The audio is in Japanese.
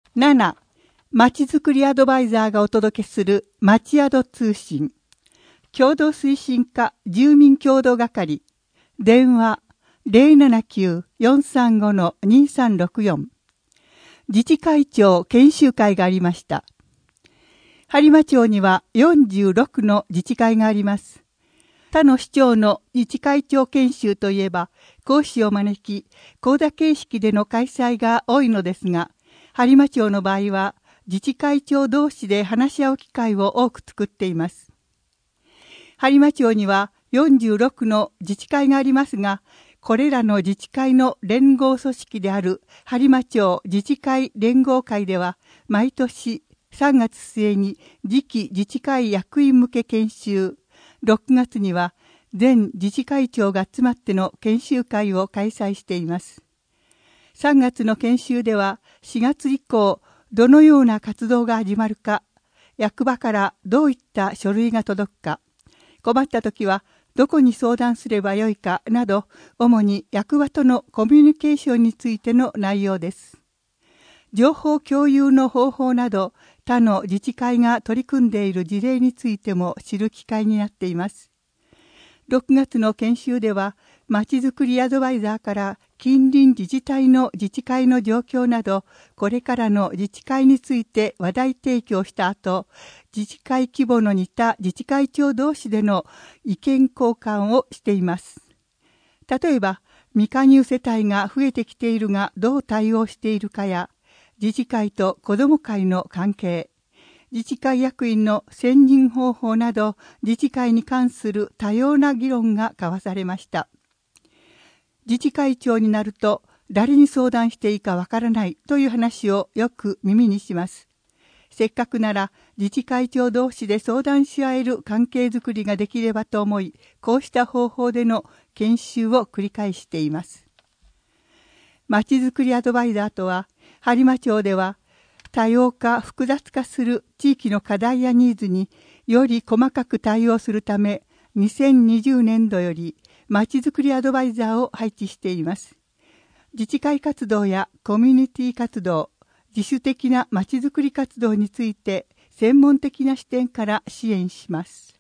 7、まちづくりアドバイザーがお届けするまちやど通信。共同推進課住民共同係。電話 079-435-2364。自治会長研修会がありました。播磨町には46の自治会があります。他の市町の自治会長研修といえば、講師を招き、講座形式での開催が多いのですが、播磨町の場合は、自治会長同士で話し合う機会を多く作っています。播磨町には46の自治会がありますが、これらの自治会の連合組織である播磨町自治会連合会では、毎年3月末に次期自治会役員向け研修、6月には全自治会長が集まっての研修会を開催しています。3月の研修では4月以降どのような活動が始まるか、役場からどういった書類が届くか、困った時はどこに相談すればよいかなど、主に役場とのコミュニケーションについての内容です。情報共有の方法など、他の自治会が取り組んでいる事例についても知る機会になっています。6月の研修では、まちづくりアドバイザーから近隣自治体の自治会の状況など、これからの自治会について話題提供した後、自治会規模の似た自治会長同士での意見交換をしています。例えば、未加入世帯が増えてきているがどう対応しているかや、自治会と子ども会の関係、自治会役員の選任方法など、自治会に関する多様な議論が交わされました。自治会長になると、誰に相談していいかわからないという話をよく耳にします。せっかくなら、自治会長同士で相談し合える関係づくりができればと思い、こうした方法での研修を繰り返しています。まちづくりアドバイザーとは、播磨町では多様化複雑化する地域の課題やニーズにより細かく対応するため、2020年度よりまちづくりアドバイザーを配置しています。自治会活動やコミュニティ活動、自主的なまちづくり活動について専門的な視点から支援します。